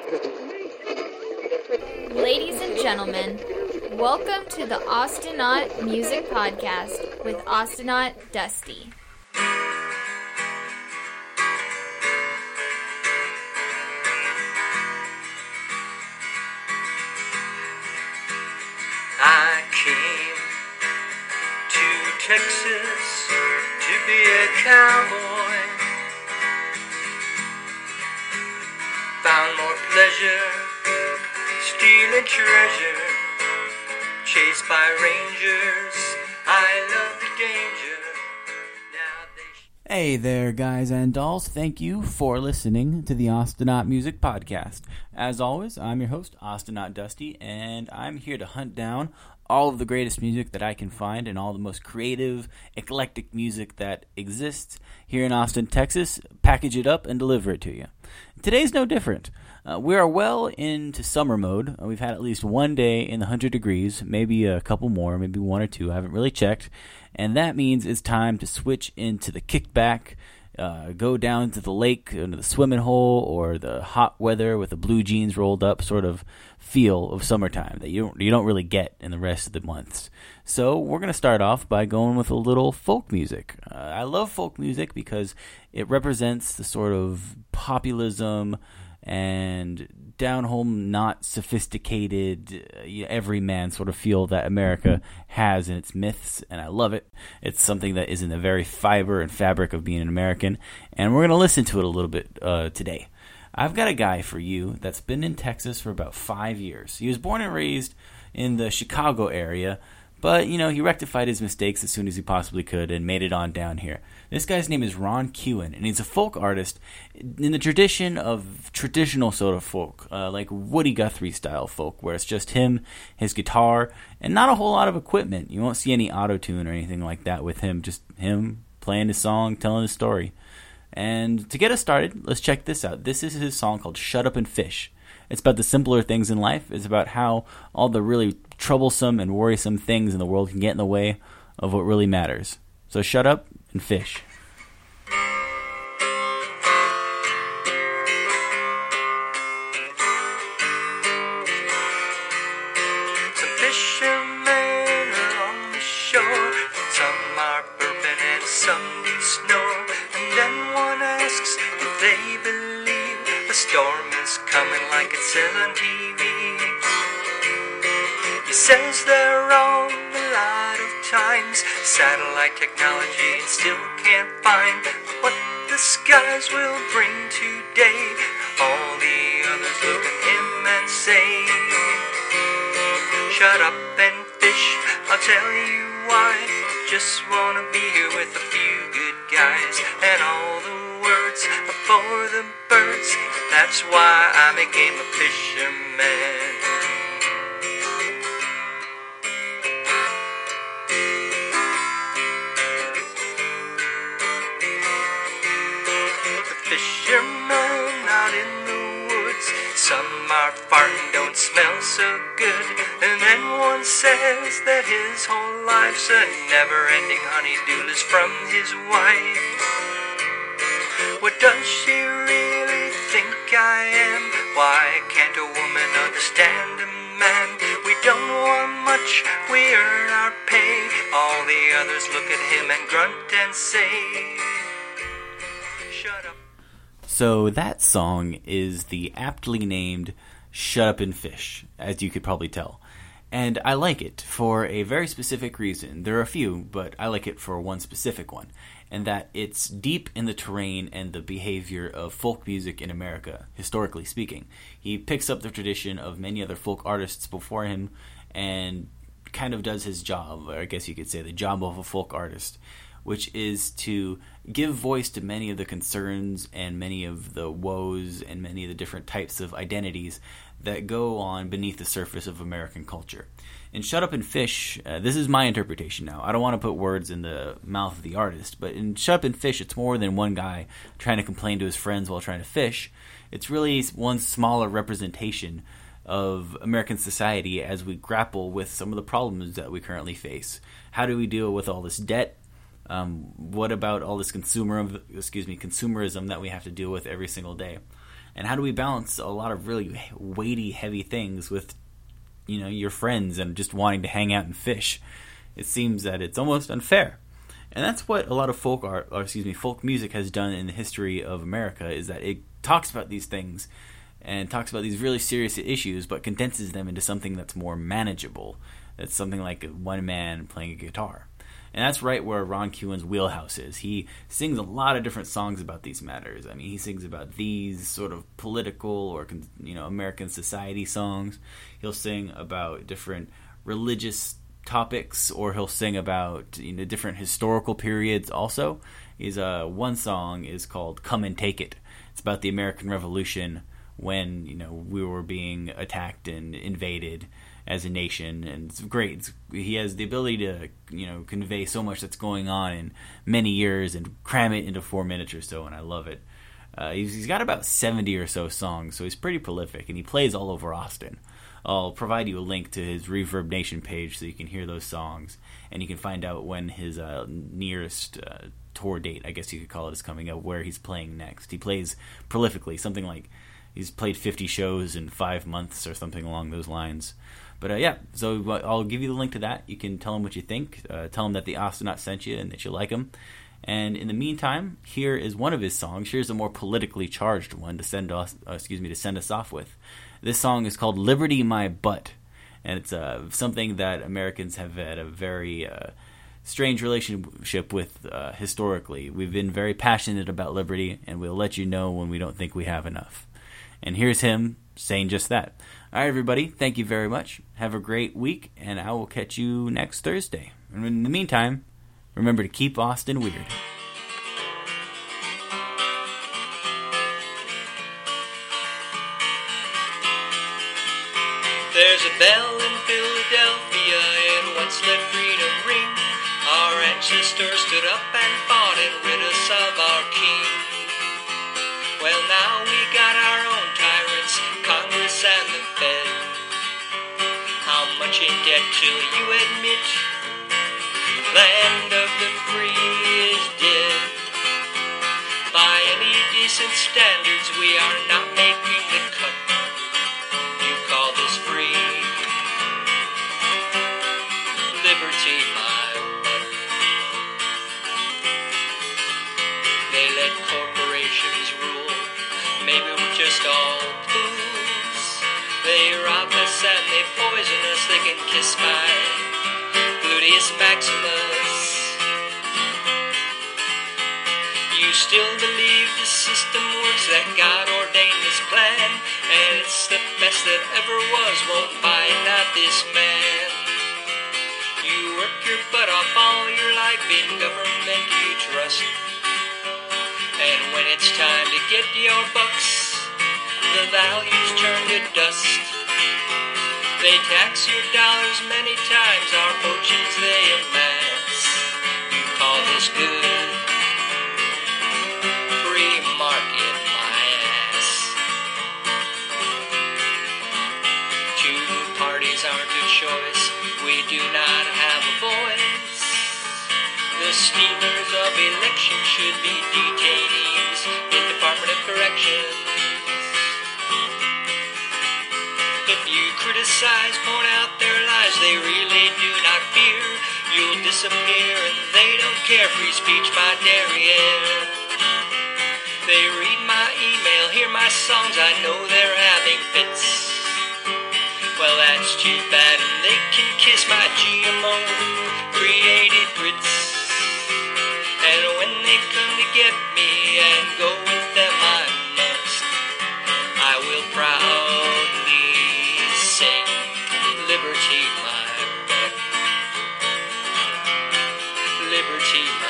Ladies and gentlemen, welcome to the Austinaut Music Podcast with Austinaut Dusty. I came to Texas to be a cowboy. Found more pleasure stealing treasure, chased by rangers. I love the danger. Hey there, guys and dolls. Thank you for listening to the Austinaut Music Podcast. As always, I'm your host, Austinaut Dusty, and I'm here to hunt down all of the greatest music that I can find and all the most creative, eclectic music that exists here in Austin, Texas, package it up and deliver it to you. Today's no different. We are well into summer mode. We've had at least one day in the 100 degrees, maybe a couple more, maybe one or two. I haven't really checked. And that means it's time to switch into the kickback, go down to the lake, into the swimming hole, or the hot weather with the blue jeans rolled up sort of feel of summertime that you don't really get in the rest of the months. So we're going to start off by going with a little folk music. I love folk music because it represents the sort of populism and down-home, not sophisticated, everyman sort of feel that America has in its myths, and I love it. It's something that is in the very fiber and fabric of being an American, and we're going to listen to it a little bit today. I've got a guy for you that's been in Texas for about 5 years. He was born and raised in the Chicago area, but, he rectified his mistakes as soon as he possibly could and made it on down here. This guy's name is Ron Kewen, and he's a folk artist in the tradition of traditional sort of folk, like Woody Guthrie style folk, where it's just him, his guitar, and not a whole lot of equipment. You won't see any auto-tune or anything like that with him, just him playing his song, telling his story. And to get us started, let's check this out. This is his song called Shut Up and Fish. It's about the simpler things in life. It's about how all the really troublesome and worrisome things in the world can get in the way of what really matters. So shut up and fish. Some fishermen are on the shore, some are burping and some do snore. And then one asks if they believe the storm is coming like it says on TV. He says they're wrong a lot of times. Satellite technology still can't find what the skies will bring today. All the others look at him and say, shut up and fish, I'll tell you why. Just wanna be here with a few good guys, and all the words are for the birds. That's why I became a fisherman. The fishermen out in the woods, some are farting, don't smell so good. And then one says that his whole life's a never-ending honeydew is from his wife. What does she really think I am? Why can't a woman understand a man? We don't want much, we earn our pay. All the others look at him and grunt and say, shut up. So that song is the aptly named Shut Up and Fish, as you could probably tell. And I like it for a very specific reason. There are a few, but I like it for one specific one. And that it's deep in the terrain and the behavior of folk music in America, historically speaking. He picks up the tradition of many other folk artists before him and kind of does his job, or I guess you could say the job of a folk artist, which is to give voice to many of the concerns and many of the woes and many of the different types of identities that go on beneath the surface of American culture. In Shut Up and Fish, this is my interpretation now. I don't want to put words in the mouth of the artist, but in Shut Up and Fish, it's more than one guy trying to complain to his friends while trying to fish. It's really one smaller representation of American society as we grapple with some of the problems that we currently face. How do we deal with all this debt? What about all this consumerism that we have to deal with every single day? And how do we balance a lot of really weighty, heavy things with, your friends and just wanting to hang out and fish? It seems that it's almost unfair. And that's what a lot of folk music has done in the history of America, is that it talks about these things and talks about these really serious issues, but condenses them into something that's more manageable. That's something like one man playing a guitar. And that's right where Ron Kuen's wheelhouse is. He sings a lot of different songs about these matters. I mean, he sings about these sort of political or, American society songs. He'll sing about different religious topics, or he'll sing about, different historical periods also. One song is called Come and Take It. It's about the American Revolution when, we were being attacked and invaded as a nation, and it's great. He has the ability to, convey so much that's going on in many years and cram it into 4 minutes or so, and I love it. He's got about 70 or so songs, so he's pretty prolific, and he plays all over Austin. I'll provide you a link to his Reverb Nation page so you can hear those songs, and you can find out when his nearest tour date, I guess you could call it, is coming up, where he's playing next. He plays prolifically, something like he's played 50 shows in 5 months or something along those lines. But so I'll give you the link to that. You can tell him what you think. Tell him that the Ostinaut sent you and that you like him. And in the meantime, here is one of his songs. Here's a more politically charged one to send us off with. This song is called "Liberty My Butt," and it's something that Americans have had a very strange relationship with historically. We've been very passionate about liberty, and we'll let you know when we don't think we have enough. And here's him saying just that. All right, everybody, thank you very much. Have a great week, and I will catch you next Thursday. And in the meantime, remember to keep Austin weird. There's a bell in Philadelphia and once let freedom ring. Our ancestors stood up and fought and rid us of our king. Well, now we got our own tyrants, Congress and the Fed. How much in debt till you admit land of the free is dead? By any decent standards, we are not making the cut. You call this free? Liberty, my butt. They let corporations rule. Maybe we're just all fools. They rob us and they poison us. They can kiss my gluteus maximus. You still believe the system works, that God ordained this plan, and it's the best that ever was, won't find out this man. You work your butt off all your life in government you trust, and when it's time to get your bucks, the values turn to dust. They tax your dollars many times, our fortunes they amass. You call this good? Free market, my ass. Two parties aren't a choice, we do not have a voice. The stealers of election should be detainees in Department of Corrections. If you criticize, point out their lies, they really do not fear. You'll disappear and they don't care. Free speech, my derriere. They read my email, hear my songs, I know they're having fits. Well, that's too bad, and they can kiss my GMO created grits. And when they come to get me and go with them, I must. I will proudly sing liberty, my butt. Liberty, my